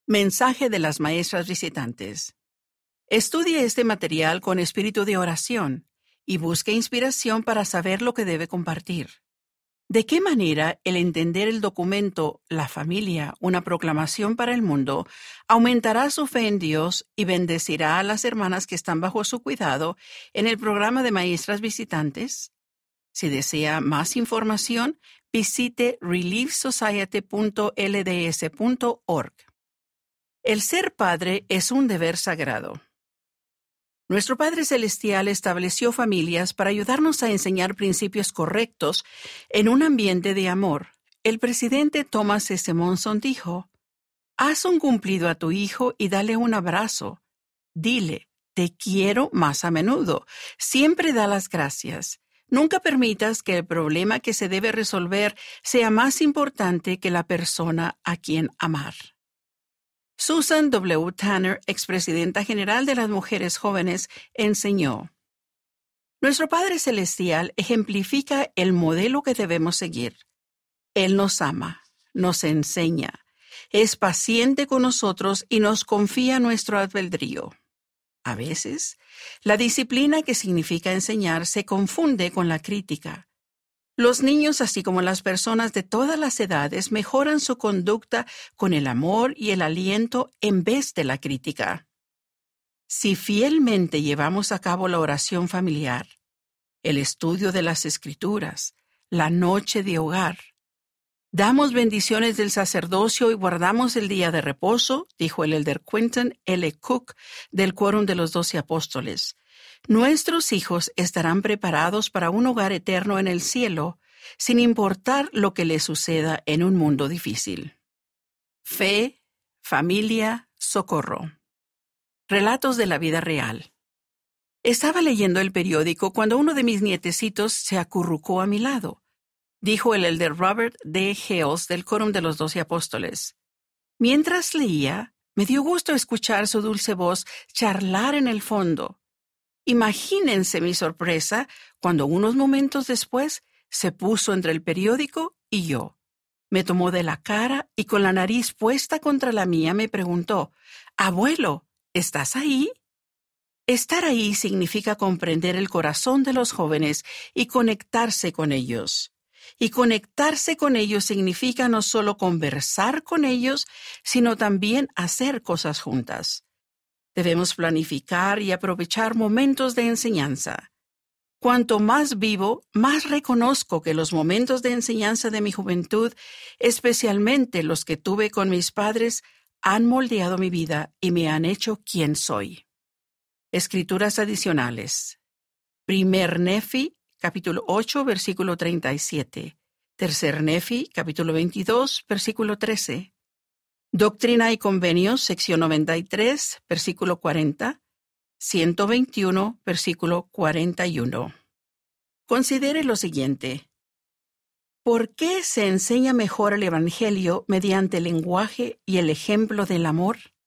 Mensaje de las maestras visitantes. Estudie este material con espíritu de oración y busque inspiración para saber lo que debe compartir. ¿De qué manera el entender el documento La familia, una proclamación para el mundo, aumentará su fe en Dios y bendecirá a las hermanas que están bajo su cuidado en el programa de maestras visitantes? Si desea más información, visite reliefsociety.lds.org. El ser padre es un deber sagrado. Nuestro Padre Celestial estableció familias para ayudarnos a enseñar principios correctos en un ambiente de amor. El presidente Thomas S. Monson dijo: haz un cumplido a tu hijo y dale un abrazo. Dile, te quiero más a menudo. Siempre da las gracias. Nunca permitas que el problema que se debe resolver sea más importante que la persona a quien amar. Susan W. Tanner, expresidenta general de las Mujeres Jóvenes, enseñó: nuestro Padre Celestial ejemplifica el modelo que debemos seguir. Él nos ama, nos enseña, es paciente con nosotros y nos confía nuestro albedrío. A veces, la disciplina que significa enseñar se confunde con la crítica. Los niños, así como las personas de todas las edades, mejoran su conducta con el amor y el aliento en vez de la crítica. Si fielmente llevamos a cabo la oración familiar, el estudio de las Escrituras, la noche de hogar, damos bendiciones del sacerdocio y guardamos el día de reposo, dijo el elder Quentin L. Cook del Quórum de los 12 Apóstoles, nuestros hijos estarán preparados para un hogar eterno en el cielo, sin importar lo que les suceda en un mundo difícil. Fe, familia, socorro. Relatos de la vida real. Estaba leyendo el periódico cuando uno de mis nietecitos se acurrucó a mi lado, dijo el elder Robert D. Hales del Quórum de los 12 Apóstoles. Mientras leía, me dio gusto escuchar su dulce voz charlar en el fondo. Imagínense mi sorpresa cuando unos momentos después se puso entre el periódico y yo. Me tomó de la cara y con la nariz puesta contra la mía me preguntó: «Abuelo, ¿estás ahí?» Estar ahí significa comprender el corazón de los jóvenes y conectarse con ellos. Y conectarse con ellos significa no solo conversar con ellos, sino también hacer cosas juntas. Debemos planificar y aprovechar momentos de enseñanza. Cuanto más vivo, más reconozco que los momentos de enseñanza de mi juventud, especialmente los que tuve con mis padres, han moldeado mi vida y me han hecho quien soy. Escrituras adicionales. 1 Nefi, capítulo 8, versículo 37. 3 Nefi, capítulo 22, versículo 13. Doctrina y Convenios, sección 93, versículo 40, 121, versículo 41. Considere lo siguiente. ¿Por qué se enseña mejor el Evangelio mediante el lenguaje y el ejemplo del amor?